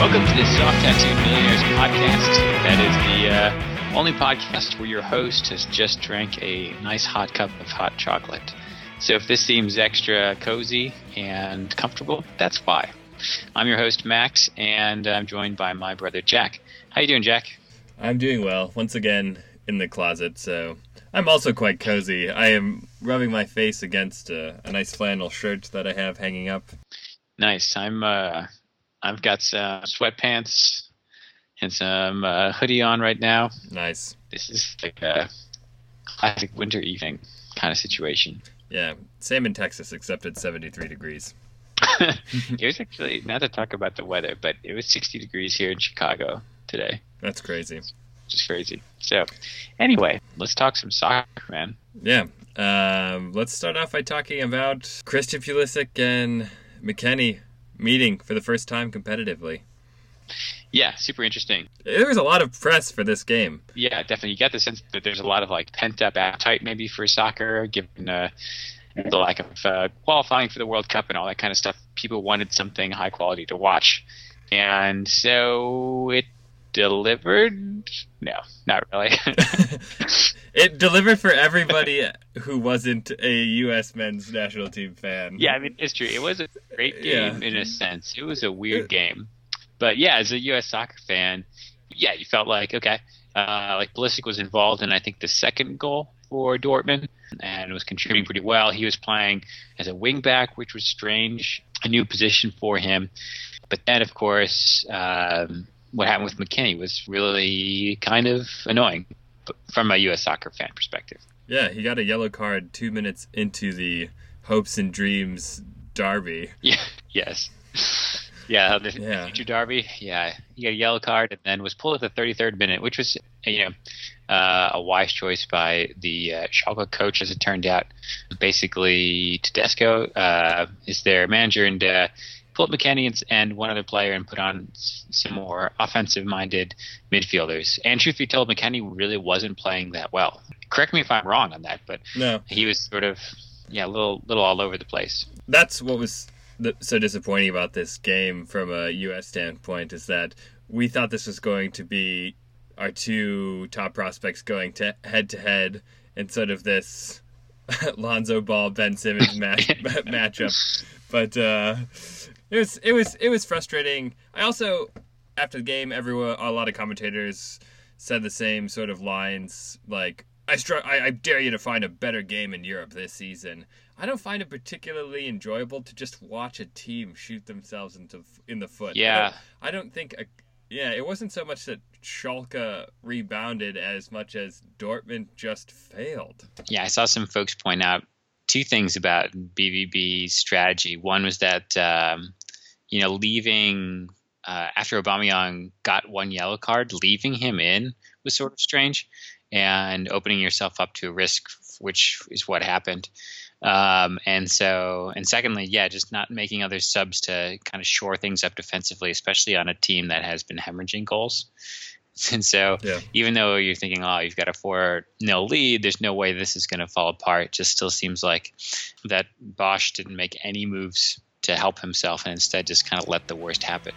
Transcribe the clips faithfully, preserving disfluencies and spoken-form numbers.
Welcome to the Soft Tattoo Millionaires podcast. That is the uh, only podcast where your host has just drank a nice hot cup of hot chocolate. So if this seems extra cozy and comfortable, that's why. I'm your host, Max, and I'm joined by my brother, Jack. How you doing, Jack? I'm doing well. Once again, in the closet, so I'm also quite cozy. I am rubbing my face against a, a nice flannel shirt that I have hanging up. Nice. I'm, uh, I've got some sweatpants and some uh, hoodie on right now. Nice. This is like a classic winter evening kind of situation. Yeah, same in Texas, except it's seventy-three degrees. It was actually, not to talk about the weather, but it was sixty degrees here in Chicago today. That's crazy. Just crazy. So, anyway, let's talk some soccer, man. Yeah. Um, let's start off by talking about Christian Pulisic and McKennie meeting for the first time competitively. Yeah, super interesting. There was a lot of press for this game. Yeah, definitely. You get the sense that there's a lot of like pent-up appetite maybe for soccer, given uh, the lack of uh, qualifying for the World Cup and all that kind of stuff. People wanted something high quality to watch. And so it delivered? No, not really. It delivered for everybody who wasn't a U S men's national team fan. Yeah, I mean, it's true. It was a great game yeah. in a sense. It was a weird game. But yeah, as a U S soccer fan, yeah, you felt like, okay, uh, like Pulisic was involved in, I think, the second goal for Dortmund and was contributing pretty well. He was playing as a wing back, which was strange, a new position for him. But then, of course, um, what happened with McKennie was really kind of annoying from a U S soccer fan perspective. Yeah, he got a yellow card two minutes into the hopes and dreams derby. Yeah, yes. Yeah, the yeah. future derby. Yeah, he got a yellow card and then was pulled at the thirty-third minute, which was, you know, uh, a wise choice by the uh, Schalke coach, as it turned out. Basically, Tedesco uh, is their manager, and uh, pulled McKennie and, and one other player and put on some more offensive-minded midfielders. And truth be told, McKennie really wasn't playing that well. Correct me if I'm wrong on that, but no. He was sort of, yeah, a little, little all over the place. That's what was so disappointing about this game from a U S standpoint, is that we thought this was going to be our two top prospects going to head-to-head in sort of this Lonzo Ball, Ben Simmons match, matchup. But uh, it was it was it was frustrating. I also, after the game, everyone, a lot of commentators said the same sort of lines, like, I, str- I, I dare you to find a better game in Europe this season. I don't find it particularly enjoyable to just watch a team shoot themselves into in the foot. Yeah. I don't, I don't think, a, yeah, it wasn't so much that Schalke rebounded as much as Dortmund just failed. Yeah, I saw some folks point out two things about B V B's strategy. One was that, um, you know, leaving uh, after Aubameyang got one yellow card, leaving him in was sort of strange, and opening yourself up to a risk, which is what happened. Um, and so, and secondly, yeah, just not making other subs to kind of shore things up defensively, especially on a team that has been hemorrhaging goals. And so, yeah. Even though you're thinking, oh, you've got a four nil lead, there's no way this is going to fall apart. It just still seems like that Bosch didn't make any moves to help himself and instead just kind of let the worst happen.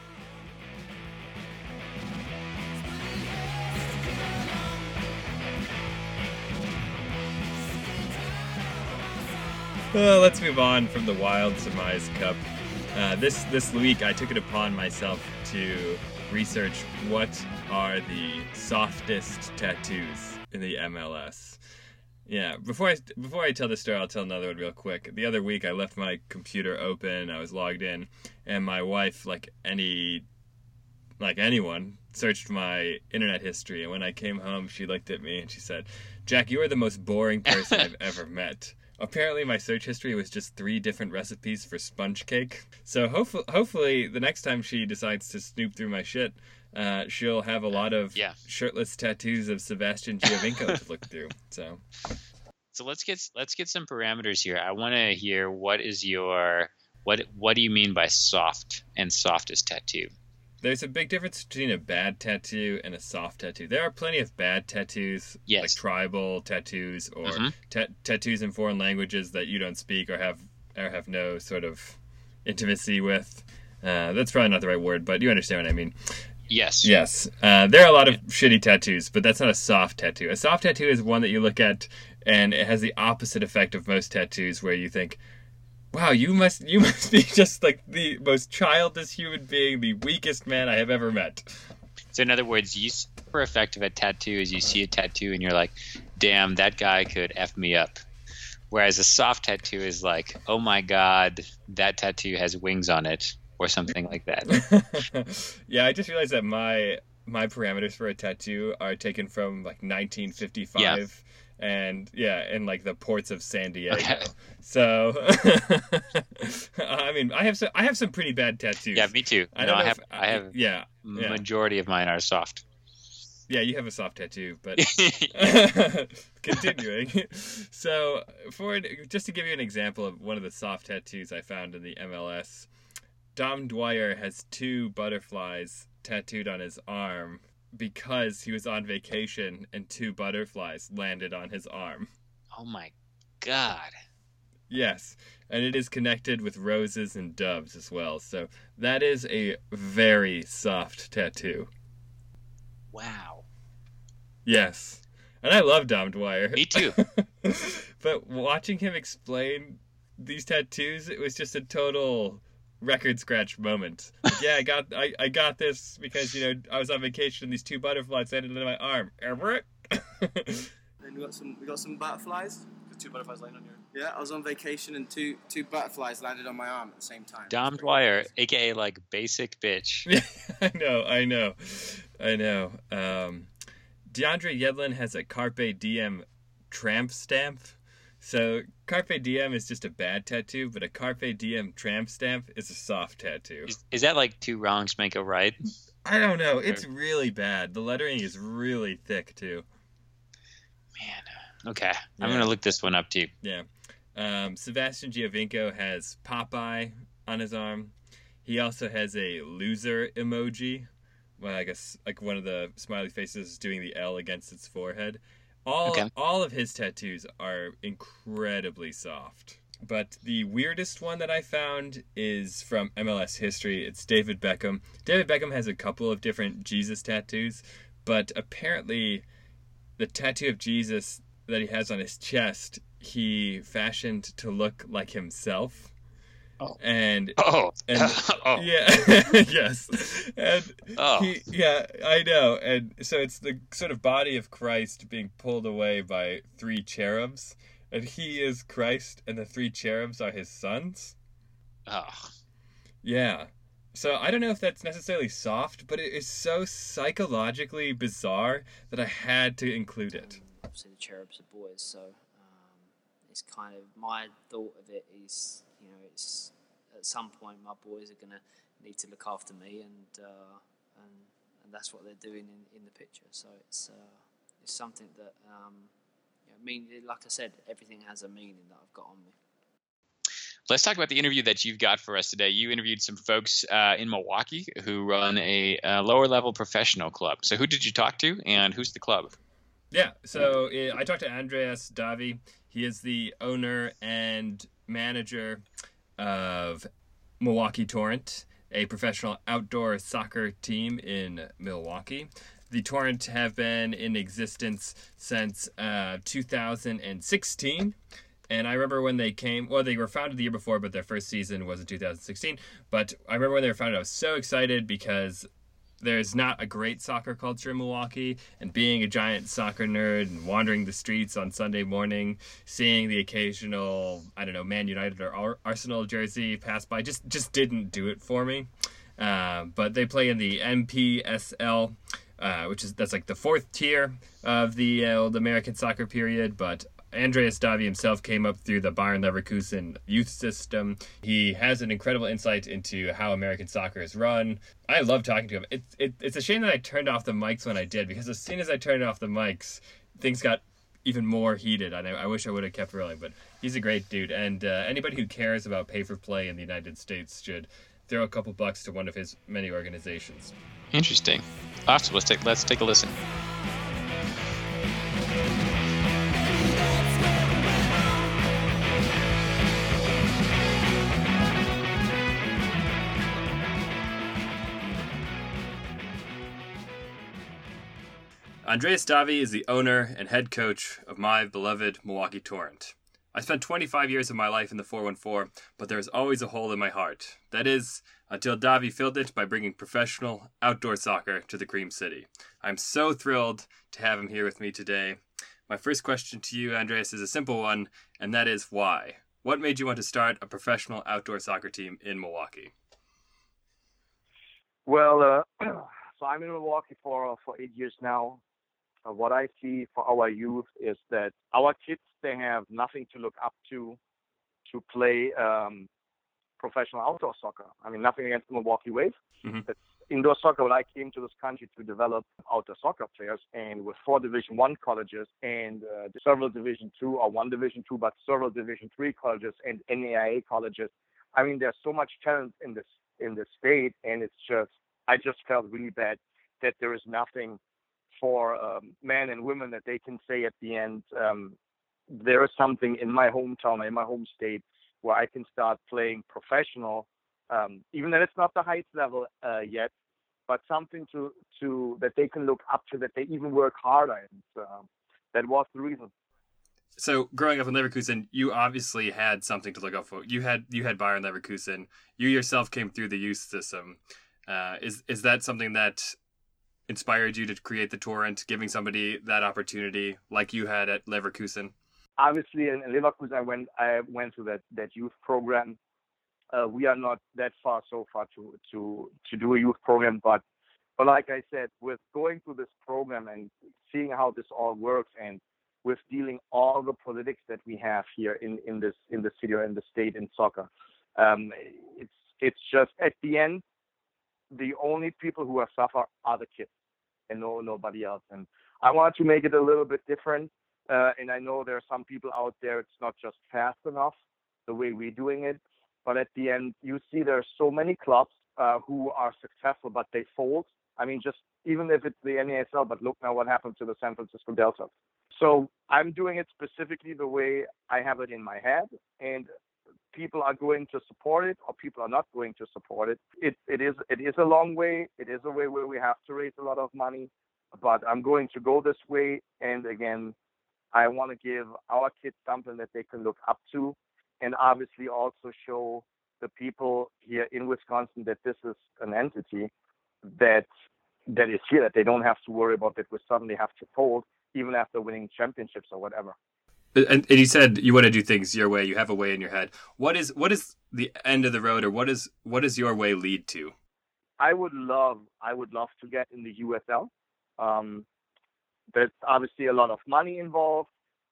Uh, let's move on from the Wild Surmise Cup. Uh, this this week, I took it upon myself to research what are the softest tattoos in the M L S. Yeah, before I before I tell this story, I'll tell another one real quick. The other week, I left my computer open. I was logged in, and my wife, like any like anyone, searched my internet history. And when I came home, she looked at me and she said, "Jack, you are the most boring person I've ever met." Apparently, my search history was just three different recipes for sponge cake. So hopefully, hopefully the next time she decides to snoop through my shit, uh, she'll have a lot of yeah. shirtless tattoos of Sebastian Giovinco to look through. So, so let's get let's get some parameters here. I want to hear what is your what what do you mean by soft and softest tattoo? There's a big difference between a bad tattoo and a soft tattoo. There are plenty of bad tattoos, yes. like tribal tattoos or mm-hmm. ta- tattoos in foreign languages that you don't speak or have or have no sort of intimacy with. Uh, that's probably not the right word, but you understand what I mean. Yes. Yes. Uh, there are a lot of shitty tattoos, but that's not a soft tattoo. A soft tattoo is one that you look at and it has the opposite effect of most tattoos, where you think, wow, you must you must be just like the most childish human being, the weakest man I have ever met. So in other words, you super effective at tattoo is you see a tattoo and you're like, damn, that guy could F me up. Whereas a soft tattoo is like, oh my God, that tattoo has wings on it, or something like that. Yeah, I just realized that my my parameters for a tattoo are taken from like nineteen fifty-five. Yeah. And yeah, in like the ports of San Diego. Okay. So, I mean, I have some, I have some pretty bad tattoos. Yeah, me too. I, no, I have, if, I have. Yeah, majority yeah. of mine are soft. Yeah, you have a soft tattoo, but continuing. So, for just to give you an example of one of the soft tattoos I found in the M L S, Dom Dwyer has two butterflies tattooed on his arm, because he was on vacation and two butterflies landed on his arm. Oh my God. Yes, and it is connected with roses and doves as well. So that is a very soft tattoo. Wow. Yes. And I love Dom Dwyer. Me too. But watching him explain these tattoos, it was just a total record scratch moment. Like, yeah, I got I, I got this because, you know, I was on vacation and these two butterflies landed on my arm. Everett. And we got some we got some butterflies. The two butterflies landed on your. Yeah, I was on vacation and two two butterflies landed on my arm at the same time. Dom Dwyer, aka like basic bitch. Yeah, I know, I know, I know. Um, DeAndre Yedlin has a Carpe Diem tramp stamp. So, Carpe Diem is just a bad tattoo, but a Carpe Diem tramp stamp is a soft tattoo. Is, is that like two wrongs make a right? I don't know. It's really bad. The lettering is really thick, too. Man. Okay. Yeah. I'm going to look this one up, too. Yeah. Um, Sebastian Giovinco has Popeye on his arm. He also has a loser emoji. Well, I guess like one of the smiley faces is doing the L against its forehead. All okay. all of his tattoos are incredibly soft. But the weirdest one that I found is from M L S history. It's David Beckham. David Beckham has a couple of different Jesus tattoos, but apparently the tattoo of Jesus that he has on his chest, he fashioned to look like himself. Oh. And oh, and oh. yeah, yes, and oh. he, yeah, I know, and so it's the sort of body of Christ being pulled away by three cherubs, and he is Christ, and the three cherubs are his sons. Oh, yeah. So I don't know if that's necessarily soft, but it is so psychologically bizarre that I had to include it. Obviously, the cherubs are boys, so um, it's kind of my thought of it is. You know, it's at some point my boys are gonna need to look after me, and uh, and and that's what they're doing in, in the picture. So it's uh, it's something that um, you know, I mean, like I said, everything has a meaning that I've got on me. Let's talk about the interview that you've got for us today. You interviewed some folks uh, in Milwaukee who run a, a lower level professional club. So who did you talk to, and who's the club? Yeah, so uh, I talked to Andreas Davi. He is the owner and manager of Milwaukee Torrent, a professional outdoor soccer team in Milwaukee. The Torrent have been in existence since uh, two thousand sixteen. And I remember when they came, well, they were founded the year before, but their first season was in two thousand sixteen. But I remember when they were founded, I was so excited because there's not a great soccer culture in Milwaukee, and being a giant soccer nerd and wandering the streets on Sunday morning, seeing the occasional, I don't know, Man United or Arsenal jersey pass by just, just didn't do it for me. Uh, but they play in the M P S L, uh, which is, that's like the fourth tier of the uh, old American soccer period, but Andreas Davi himself came up through the Bayern Leverkusen youth system. He has an incredible insight into how American soccer is run. I love talking to him. It's it, it's a shame that I turned off the mics when I did, because as soon as I turned off the mics, things got even more heated. And I, I wish I would have kept rolling, but he's a great dude. And uh, anybody who cares about pay-for-play in the United States should throw a couple bucks to one of his many organizations. Interesting. Awesome. Let's take, let's take a listen. Andreas Davi is the owner and head coach of my beloved Milwaukee Torrent. I spent twenty-five years of my life in the four one four, but there is always a hole in my heart. That is, until Davi filled it by bringing professional outdoor soccer to the Cream City. I'm so thrilled to have him here with me today. My first question to you, Andreas, is a simple one, and that is why? What made you want to start a professional outdoor soccer team in Milwaukee? Well, uh, so I'm in Milwaukee for uh, for eight years now. Uh, what I see for our youth is that our kids, they have nothing to look up to to play um, professional outdoor soccer. I mean, nothing against the Milwaukee Wave. Mm-hmm. It's indoor soccer. When I came to this country to develop outdoor soccer players, and with four Division One colleges and uh, several Division Two or one Division Two, but several Division Three colleges and N A I A colleges. I mean, there's so much talent in this in the state, and it's just, I just felt really bad that there is nothing for um, men and women that they can say at the end, um, there is something in my hometown, in my home state, where I can start playing professional, um, even though it's not the highest level uh, yet, but something to, to that they can look up to, that they even work harder. And uh, that was the reason. So growing up in Leverkusen, you obviously had something to look out for. You had you had Bayern Leverkusen. You yourself came through the youth system. Uh, is is that something that inspired you to create the Torrent, giving somebody that opportunity like you had at Leverkusen? Obviously, in Leverkusen, I went I went to that, that youth program. Uh, we are not that far so far to to to do a youth program, but but like I said, with going through this program and seeing how this all works, and with dealing all the politics that we have here in, in this in the city or in the state in soccer. Um, it's it's just at the end, the only people who are suffer are the kids and no nobody else. And I wanted to make it a little bit different. Uh, and I know there are some people out there, it's not just fast enough the way we're doing it. But at the end, you see there are so many clubs uh, who are successful, but they fold. I mean, just even if it's the N A S L, but look now what happened to the San Francisco Delta. So I'm doing it specifically the way I have it in my head, and people are going to support it or people are not going to support it. It it is it is a long way. It is a way where we have to raise a lot of money, but I'm going to go this way. And again, I want to give our kids something that they can look up to, and obviously also show the people here in Wisconsin that this is an entity that that is here, that they don't have to worry about that we suddenly have to fold, even after winning championships or whatever. And, and you said you want to do things your way. You have a way in your head. What is what is the end of the road, or what is what does your way lead to? I would love I would love to get in the U S L. Um, there's obviously a lot of money involved.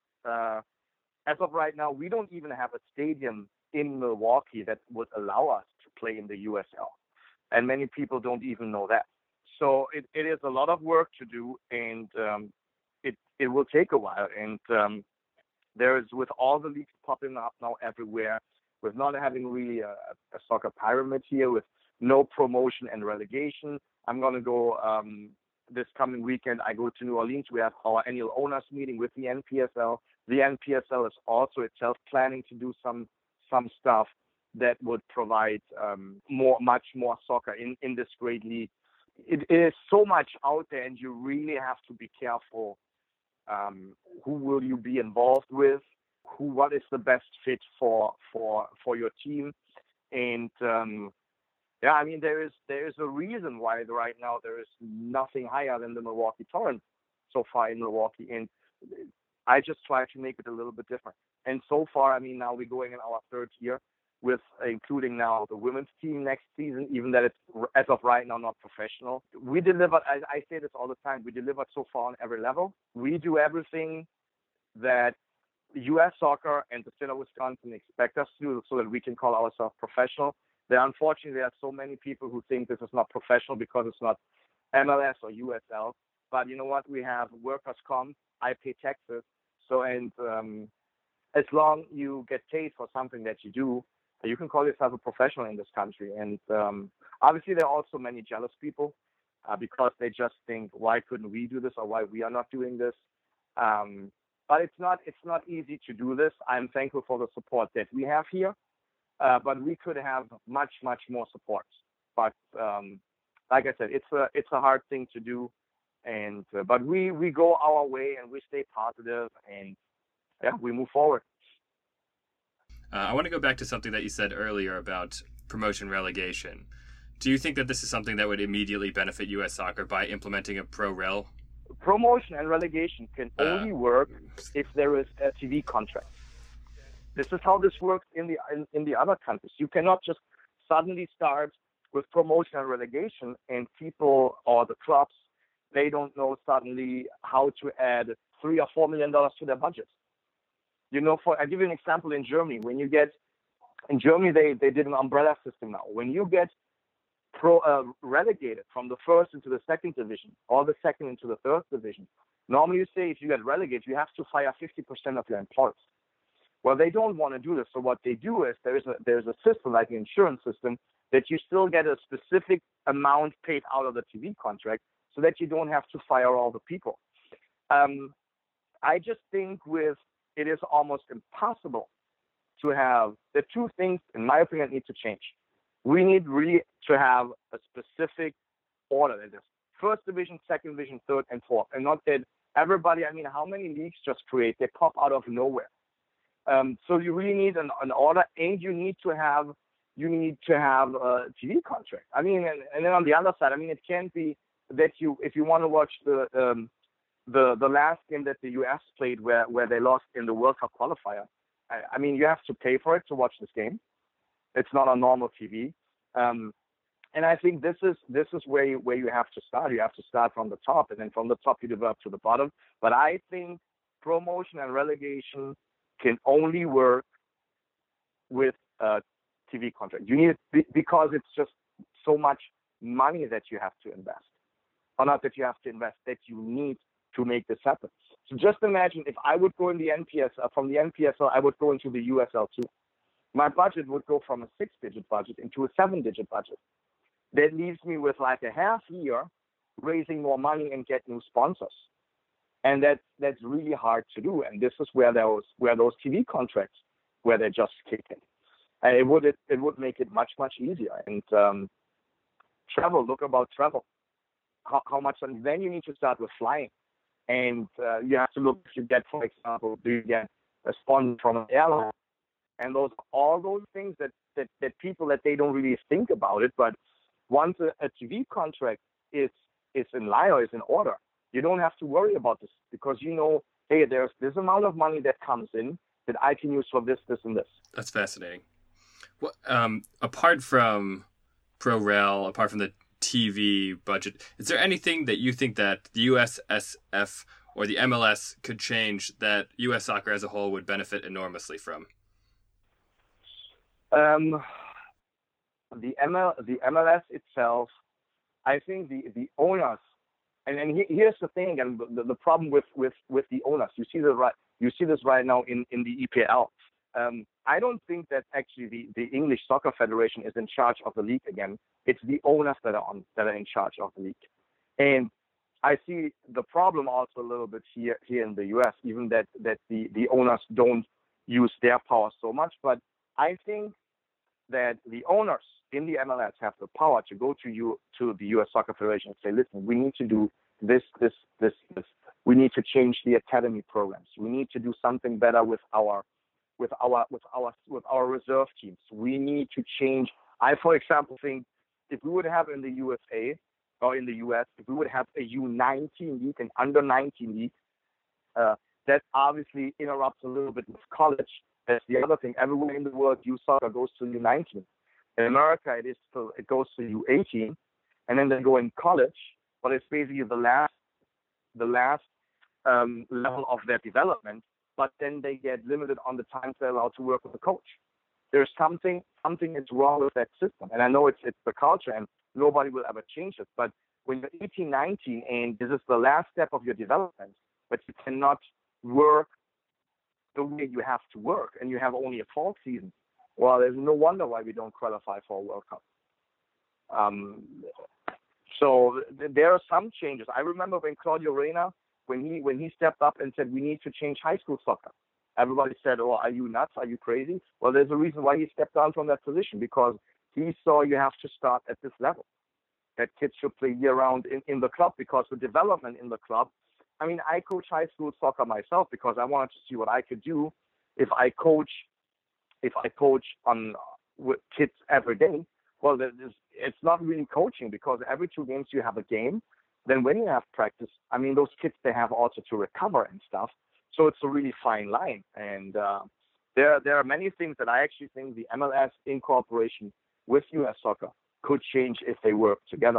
Uh, as of right now, we don't even have a stadium in Milwaukee that would allow us to play in the U S L, and many people don't even know that. So it, it is a lot of work to do, and um, it it will take a while. And um, there is, with all the leagues popping up now everywhere, with not having really a, a soccer pyramid here, with no promotion and relegation. I'm going to go um, this coming weekend. I go to New Orleans. We have our annual owners meeting with the N P S L. The N P S L is also itself planning to do some some stuff that would provide um, more, much more soccer in, in this great league. It is so much out there, and you really have to be careful. Um, who will you be involved with? Who? What is the best fit for for for your team? And um, yeah, I mean there is there is a reason why right now there is nothing higher than the Milwaukee Torrent so far in Milwaukee, and I just try to make it a little bit different. And so far, I mean, now we're going in our third year, with uh, including now the women's team next season, even that it's, as of right now, not professional. We delivered, I, I say this all the time, we delivered so far on every level. We do everything that U S Soccer and the state of Wisconsin expect us to do so that we can call ourselves professional. There, unfortunately, there are so many people who think this is not professional because it's not M L S or U S L. But you know what? We have workers' comp. I pay taxes. So, and um, as long you get paid for something that you do, you can call yourself a professional in this country. And um, obviously, there are also many jealous people uh, because they just think, why couldn't we do this, or why we are not doing this? Um, but it's not it's not easy to do this. I'm thankful for the support that we have here, uh, but we could have much, much more support. But um, like I said, it's a it's a hard thing to do. And uh, but we we go our way and we stay positive, and yeah, we move forward. Uh, I want to go back to something that you said earlier about promotion relegation. Do you think that this is something that would immediately benefit U S soccer by implementing a pro-rel? Promotion and relegation can Uh, only work if there is a T V contract. This is how this works in the in, in the other countries. You cannot just suddenly start with promotion and relegation, and people or the clubs, they don't know suddenly how to add three or four million dollars to their budget. You know, for I give you an example in Germany. When you get in Germany, they they did an umbrella system now. When you get pro uh, relegated from the first into the second division, or the second into the third division, normally you say if you get relegated, you have to fire fifty percent of your employees. Well, they don't want to do this. So what they do is there's a there's a system like an insurance system that you still get a specific amount paid out of the T V contract, so that you don't have to fire all the people. Um, I just think with it is almost impossible to have the two things, in my opinion, need to change. We need really to have a specific order. That is first division, second division, third, and fourth, and not that everybody. I mean, how many leagues just create? They pop out of nowhere. Um, so you really need an, an order, and you need to have you need to have a T V contract. I mean, and, and then on the other side, I mean, it can't be that you if you want to watch the um, the the last game that the U S played where where they lost in the World Cup qualifier. I, I mean, you have to pay for it to watch this game. It's not on normal T V. Um, and I think this is this is where you where you have to start. You have to start from the top, and then from the top you develop to the bottom. But I think promotion and relegation can only work with a T V contract. You need it because it's just so much money that you have to invest, or not that you have to invest, that you need to make this happen. So just imagine if I would go in the N P S L, from the N P S L, I would go into the U S L too. My budget would go from a six-digit budget into a seven-digit budget. That leaves me with like a half year raising more money and get new sponsors. And that's that's really hard to do. And this is where those where those T V contracts, where they just kick in. And it would it, it would make it much much easier. And um, travel, look about travel. How, how much? And then you need to start with flying, and uh, you have to look. If you get, for example, do you get a sponsor from an airline? And those all those things that that, that people that they don't really think about it. But once a, a T V contract is is in line or is in order, you don't have to worry about this, because you know, hey, there's this amount of money that comes in that I can use for this, this, and this. That's fascinating. Well, um, apart from pro-rel, apart from the T V budget, is there anything that you think that the U S S F or the M L S could change that U S soccer as a whole would benefit enormously from? Um, the M L, the M L S itself, I think the, the owners, and, and he, here's the thing again, the, the problem with, with, with the owners, you see the right, you see this right now in, in the E P L. Um, I don't think that actually the, the English Soccer Federation is in charge of the league again. It's the owners that are on that are in charge of the league. And I see the problem also a little bit here here in the U S, even that, that the, the owners don't use their power so much. But I think that the owners in the M L S have the power to go to you to the U S Soccer Federation and say, listen, we need to do this, this, this, this. We need to change the academy programs. We need to do something better with our with our with our with our reserve teams. We need to change. I, for example, think if we would have in the U S A or in the U S, if we would have a U nineteen league, an under nineteen league, uh, that obviously interrupts a little bit with college. That's the other thing. Everywhere in the world, youth soccer goes to U nineteen. In America, it is to, it goes to U eighteen, and then they go in college. But it's basically the last the last um, level of their development. But then they get limited on the time they're allowed to work with a coach. There's something something is wrong with that system, and I know it's it's the culture, and nobody will ever change it. But when you're eighteen, nineteen, and this is the last step of your development, but you cannot work the way you have to work, and you have only a fall season, well, there's no wonder why we don't qualify for a World Cup. Um, so th- there are some changes. I remember when Claudio Reyna, when he when he stepped up and said we need to change high school soccer. Everybody said, "Oh, are you nuts? Are you crazy?" Well, there's a reason why he stepped down from that position, because he saw you have to start at this level. that kids should play year round in, in the club, because the development in the club, I mean, I coach high school soccer myself because I wanted to see what I could do if I coach, if I coach on with kids every day. Well, it's not really coaching, because every two games you have a game. Then when you have practice, I mean, those kids, they have also to recover and stuff. So it's a really fine line. And uh, there, there are many things that I actually think the M L S in cooperation with U S Soccer could change if they work together.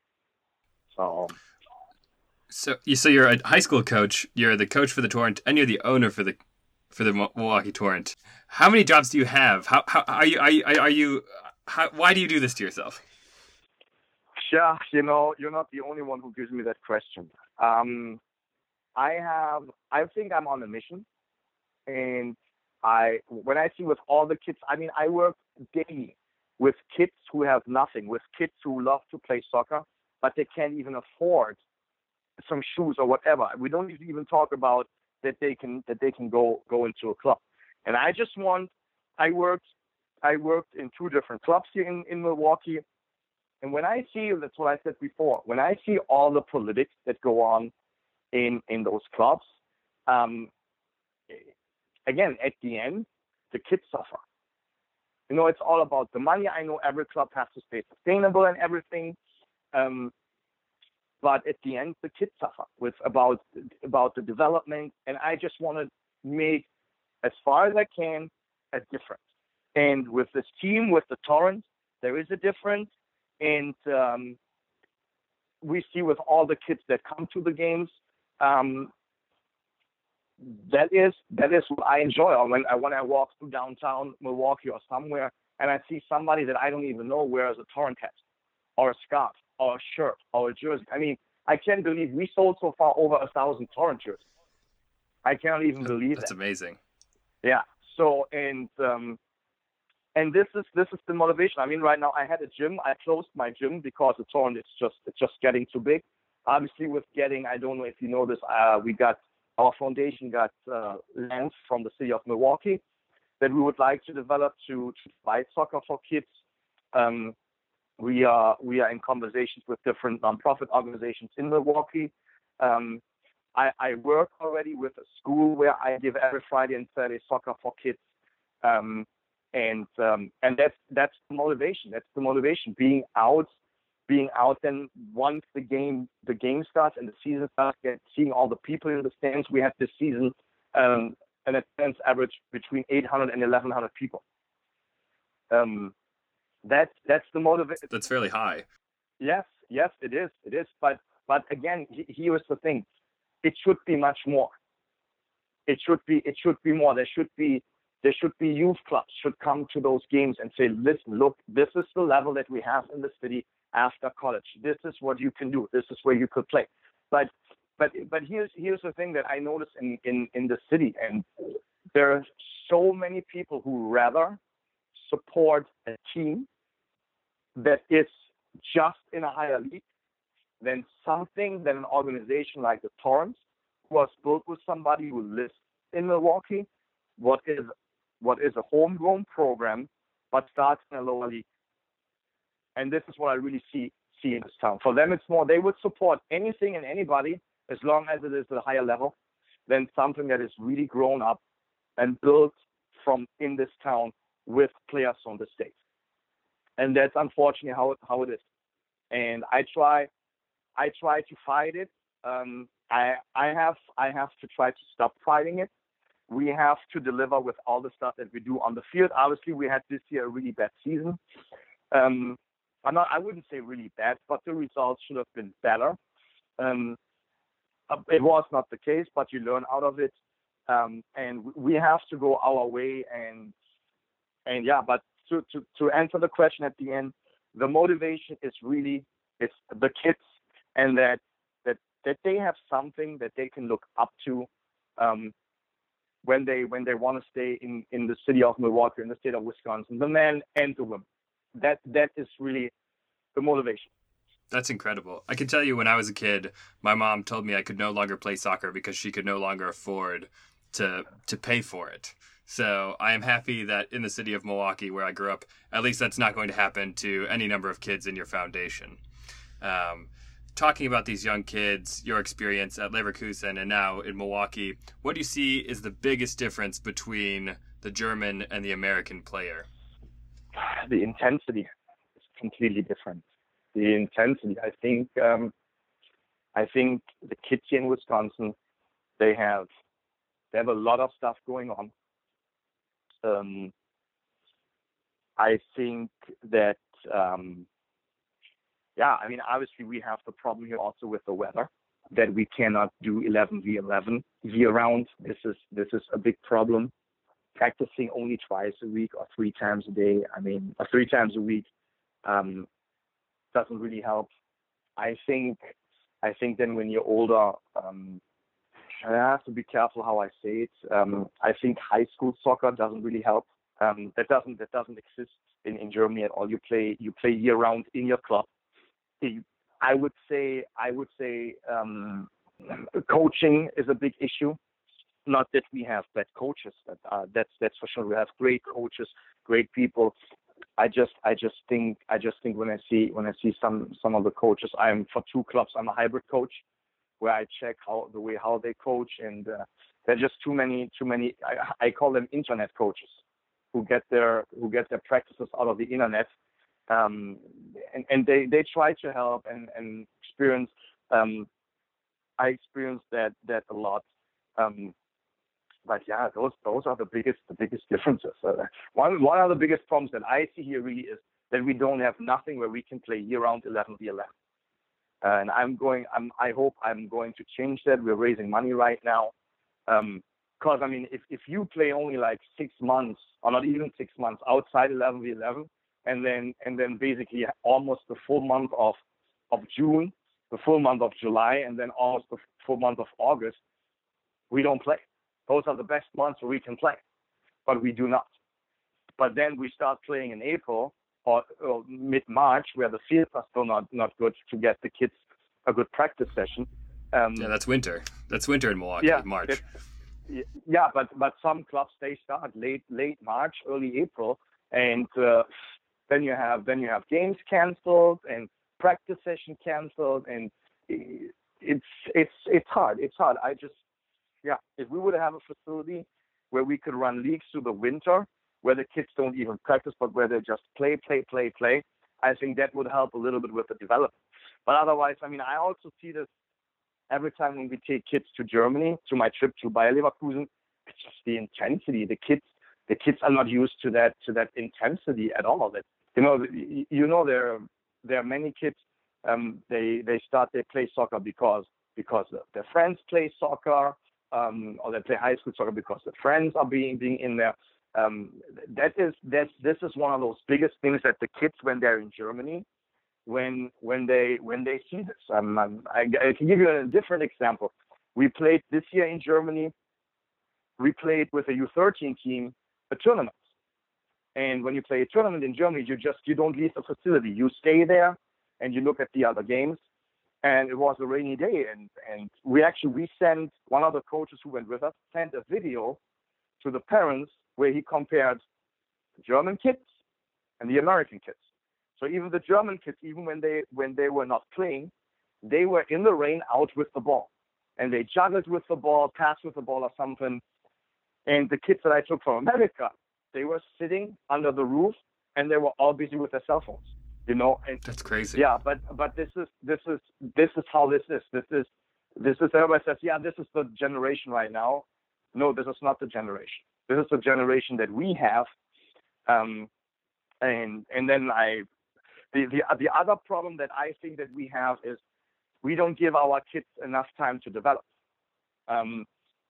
So, so, so you're a high school coach, you're the coach for the Torrent, and you're the owner for the for the Milwaukee Torrent. How many jobs do you have? How, how are you? Are you? Are you? How, why do you do this to yourself? Yeah, you know, you're not the only one who gives me that question. Um, I have, I think I'm on a mission, and I, when I see with all the kids, I mean, I work daily with kids who have nothing, with kids who love to play soccer, but they can't even afford some shoes or whatever. We don't even talk about that they can that they can go go into a club. And I just want, I worked, I worked in two different clubs here in, in Milwaukee. And when I see, that's what I said before, when I see all the politics that go on in, in those clubs, um, again, at the end, the kids suffer. You know, it's all about the money. I know every club has to stay sustainable and everything. Um, but at the end, the kids suffer with about, about the development. And I just want to make, as far as I can, a difference. And with this team, with the Torrent, there is a difference. And um, we see with all the kids that come to the games, um, that is that is what I enjoy. Or when I when I walk through downtown Milwaukee or somewhere, and I see somebody that I don't even know wears a Torrent hat, or a scarf, or a shirt, or a jersey. I mean, I can't believe we sold so far over a thousand Torrent jerseys. I can't even believe That's that. amazing. Yeah. So and. Um, And this is this is the motivation. I mean, right now I had a gym. I closed my gym because the Torrent it's just it's just getting too big. Obviously, with getting, I don't know if you know this, uh, we got our foundation got uh, land from the city of Milwaukee that we would like to develop to, to provide soccer for kids. Um, we are we are in conversations with different nonprofit organizations in Milwaukee. Um, I, I work already with a school where I give every Friday and Saturday soccer for kids. Um, And um, and that's that's the motivation. That's the motivation. Being out, being out. Then once the game the game starts and the season starts, get, seeing all the people in the stands. We had this season um, an attendance average between eight hundred and eleven hundred people. Um, that's that's the motivation. That's fairly high. Yes, yes, it is. It is. But but again, here is the thing. It should be much more. It should be it should be more. There should be. There should be youth clubs should come to those games and say, listen, look, this is the level that we have in the city after college. This is what you can do. This is where you could play. But but but here's here's the thing that I noticed in, in, in the city, and there are so many people who rather support a team that is just in a higher league than something than an organization like the Torrents, who was built with somebody who lives in Milwaukee, what is what is a homegrown program, but starts in a lower league. And this is what I really see see in this town. For them, it's more, they would support anything and anybody as long as it is at a higher level than something that is really grown up and built from in this town with players from the States. And that's unfortunately how it, how it is. And I try, I try to fight it. Um, I I have I have to try to stop fighting it. We have to deliver with all the stuff that we do on the field. Obviously, we had this year a really bad season. Um, I'm not, I wouldn't say really bad, but the results should have been better. Um, it was not the case, but you learn out of it. Um, and we have to go our way. And and yeah, but to, to, to answer the question at the end, the motivation is really it's the kids, and that that that they have something that they can look up to. Um, when they when they want to stay in, in the city of Milwaukee, in the state of Wisconsin, the men and the women. That that is really the motivation. That's incredible. I can tell you when I was a kid, my mom told me I could no longer play soccer because she could no longer afford to to pay for it. So I am happy that in the city of Milwaukee, where I grew up, at least that's not going to happen to any number of kids in your foundation. Um, talking about these young kids, your experience at Leverkusen and now in Milwaukee, what do you see is the biggest difference between the German and the American player? The intensity is completely different. The intensity, I think, um, I think the kids here in Wisconsin, they have, they have a lot of stuff going on. Um, I think that, um, yeah, I mean, obviously we have the problem here also with the weather, that we cannot do eleven v eleven year round. This is this is a big problem. Practicing only twice a week or three times a day, I mean, or three times a week, um, doesn't really help. I think, I think then when you're older, um, I have to be careful how I say it. Um, I think high school soccer doesn't really help. Um, that doesn't that doesn't exist in, in Germany at all. You play you play year round in your club. I would say I would say um, coaching is a big issue. Not that we have bad coaches. That uh, that's that's for sure. We have great coaches, great people. I just I just think I just think when I see when I see some some of the coaches, I'm for two clubs. I'm a hybrid coach, where I check how the way how they coach, and uh, there are just too many too many. I, I call them internet coaches, who get their who get their practices out of the internet. Um, and, and they, they try to help and, and experience, um, I experienced that, that a lot. Um, but yeah, those, those are the biggest, the biggest differences. Uh, one, one of the biggest problems that I see here really is that we don't have nothing where we can play year round eleven v eleven. Uh, and I'm going, I'm, I hope I'm going to change that. We're raising money right now. Um, cause I mean, if, if you play only like six months or not even six months outside eleven v eleven, and then and then basically almost the full month of of June, the full month of July, and then almost the full month of August, we don't play. Those are the best months where we can play, but we do not. But then we start playing in April or, or mid-March, where the fields are still not, not good to get the kids a good practice session. Um, yeah, that's winter. That's winter in Milwaukee, yeah, March. It, yeah, but but some clubs, they start late late March, early April, and uh, Then you have then you have games canceled and practice session canceled, and it's it's it's hard. It's hard. I just yeah. If we would have a facility where we could run leagues through the winter, where the kids don't even practice, but where they just play, play, play, play, I think that would help a little bit with the development. But otherwise, I mean, I also see this every time when we take kids to Germany, to my trip to Bayer Leverkusen. It's just the intensity. The kids. The kids are not used to that to that intensity at all. That you know, you know, there there are many kids. Um, they they start they play soccer because because their friends play soccer, um, or they play high school soccer because their friends are being being in there. Um, that is that this is one of those biggest things that the kids, when they're in Germany, when when they when they see this. Um, I, I can give you a different example. We played this year in Germany. We played with a U thirteen team. A tournament, and when you play a tournament in Germany, you just you don't leave the facility. You stay there, and you look at the other games. And it was a rainy day, and and we actually we sent one of the coaches who went with us sent a video to the parents where he compared the German kids and the American kids. So even the German kids, even when they when they were not playing, they were in the rain out with the ball, and they juggled with the ball, passed with the ball or something. And the kids that I took from America, they were sitting under the roof, and they were all busy with their cell phones. You know, and that's crazy. Yeah, but but this is this is this is how this is. This is this is everybody says, yeah, this is the generation right now. No, this is not the generation. This is the generation that we have. Um, and and then I, the the the other problem that I think that we have is we don't give our kids enough time to develop. Um,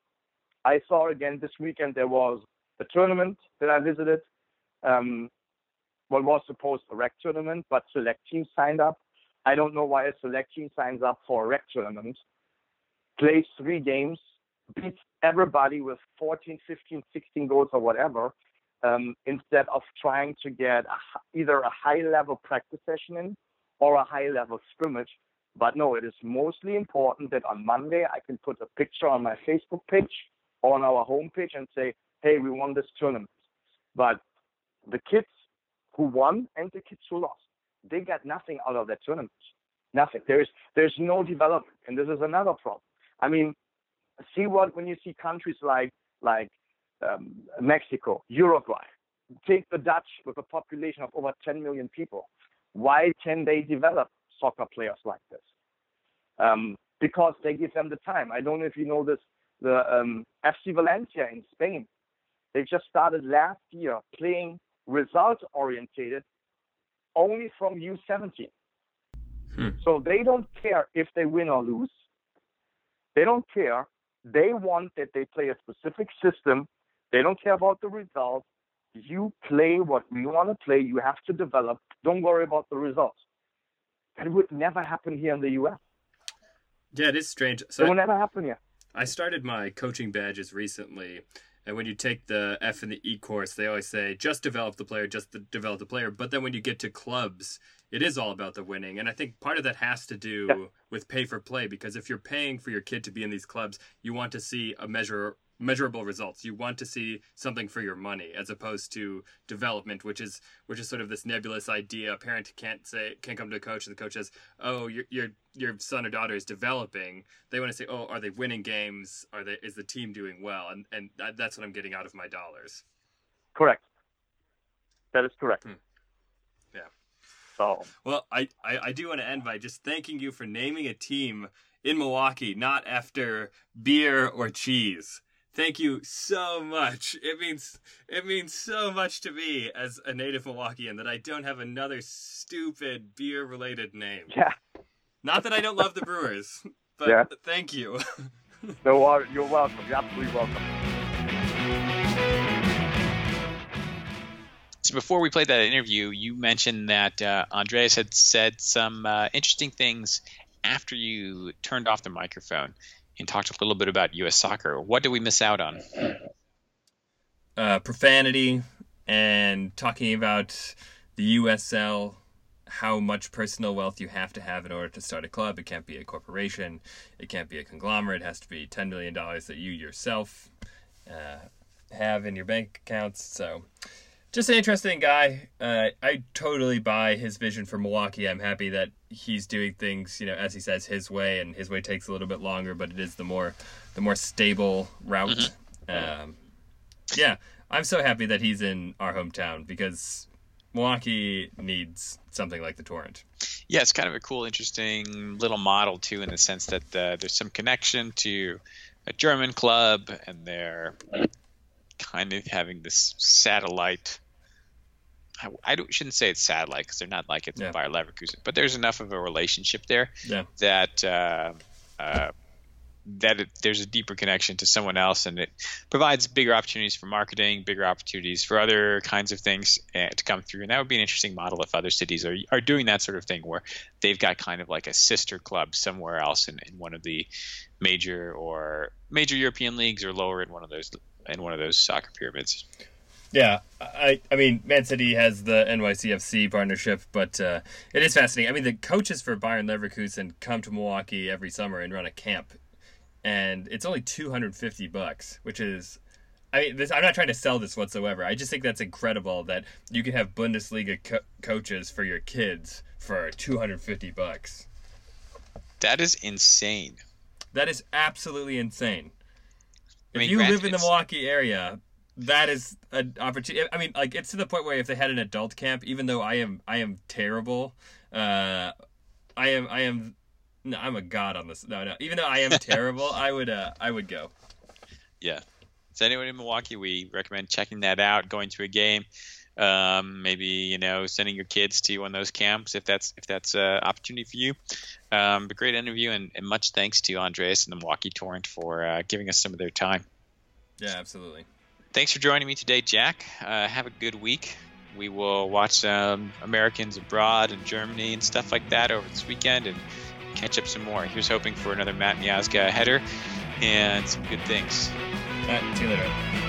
I saw again this weekend there was a tournament that I visited. Um, what was supposed to be a rec tournament, but select teams signed up. I don't know why a select team signs up for a rec tournament, plays three games, beats everybody with fourteen, fifteen, sixteen goals or whatever, um, instead of trying to get a, either a high-level practice session in or a high-level scrimmage. But no, it is mostly important that on Monday I can put a picture on my Facebook page or on our homepage and say, hey, we won this tournament. But the kids who won and the kids who lost, they got nothing out of that tournament. Nothing. There's there's no development, and this is another problem. I mean, see what when you see countries like like um, Mexico, Uruguay, take the Dutch with a population of over ten million people. Why can they develop soccer players like this? Um, because they give them the time. I don't know if you know this. The um, F C Valencia in Spain, they just started last year playing result-orientated only from U seventeen. Hmm. So they don't care if they win or lose. They don't care. They want that they play a specific system. They don't care about the results. You play what we want to play. You have to develop. Don't worry about the results. That would never happen here in the U S. Yeah, it is strange. So it will never happen here. I started my coaching badges recently, and when you take the F and the E course, they always say, just develop the player, just the, develop the player. But then when you get to clubs, it is all about the winning. And I think part of that has to do yeah. with pay for play, because if you're paying for your kid to be in these clubs, you want to see a measure measurable results. You want to see something for your money, as opposed to development, which is which is sort of this nebulous idea. A parent can't say can't come to a coach, and the coach says, "Oh, your your your son or daughter is developing." They want to say, "Oh, are they winning games? Are they is the team doing well?" And and that, that's what I'm getting out of my dollars. Correct. That is correct. Hmm. Yeah. So well, I, I I do want to end by just thanking you for naming a team in Milwaukee, not after beer or cheese. Thank you so much. It means it means so much to me as a native Milwaukeean that I don't have another stupid beer-related name. Yeah. Not that I don't love the Brewers, but yeah. Thank you. No, you're welcome. You're absolutely welcome. So before we played that interview, you mentioned that uh, Andreas had said some uh, interesting things after you turned off the microphone and talked a little bit about U S soccer. What did we miss out on? Uh, profanity and talking about the U S L, how much personal wealth you have to have in order to start a club. It can't be a corporation. It can't be a conglomerate. It has to be ten million dollars that you yourself uh, have in your bank accounts. So just an interesting guy. Uh, I totally buy his vision for Milwaukee. I'm happy that he's doing things, you know, as he says, his way, and his way takes a little bit longer, but it is the more, the more stable route. Mm-hmm. Um, yeah, I'm so happy that he's in our hometown, because Milwaukee needs something like the Torrent. Yeah, it's kind of a cool, interesting little model too, in the sense that uh, there's some connection to a German club, and they're kind of having this satellite. I, I don't, shouldn't say it's satellite, because they're not like it's yeah. Bayer Leverkusen, but there's enough of a relationship there yeah. that uh, uh, that it, there's a deeper connection to someone else, and it provides bigger opportunities for marketing, bigger opportunities for other kinds of things uh, to come through. And that would be an interesting model if other cities are are doing that sort of thing, where they've got kind of like a sister club somewhere else in, in one of the major or major European leagues, or lower in one of those in one of those soccer pyramids. Yeah, I I mean, Man City has the N Y C F C partnership, but uh, it is fascinating. I mean, the coaches for Bayern Leverkusen come to Milwaukee every summer and run a camp, and it's only two hundred fifty bucks, which is, I mean, this, I'm not trying to sell this whatsoever. I just think that's incredible that you can have Bundesliga co- coaches for your kids for two hundred fifty bucks. That is insane. That is absolutely insane. I mean, if you granted, live in the Milwaukee area, that is an opportunity. I mean, like, it's to the point where if they had an adult camp, even though I am, I am terrible. Uh, I am, I am, no, I'm a god on this. No, no. Even though I am terrible, I would, uh, I would go. Yeah. So anyone in Milwaukee, we recommend checking that out, going to a game, um, maybe, you know, sending your kids to one of those camps if that's if that's an opportunity for you. Um, but great interview, and, and much thanks to Andreas and the Milwaukee Torrent for uh, giving us some of their time. Yeah, absolutely. Thanks for joining me today, Jack. Uh, have a good week. We will watch some Americans abroad in Germany and stuff like that over this weekend and catch up some more. Here's hoping for another Matt Miazga header and some good things. All right, see you later.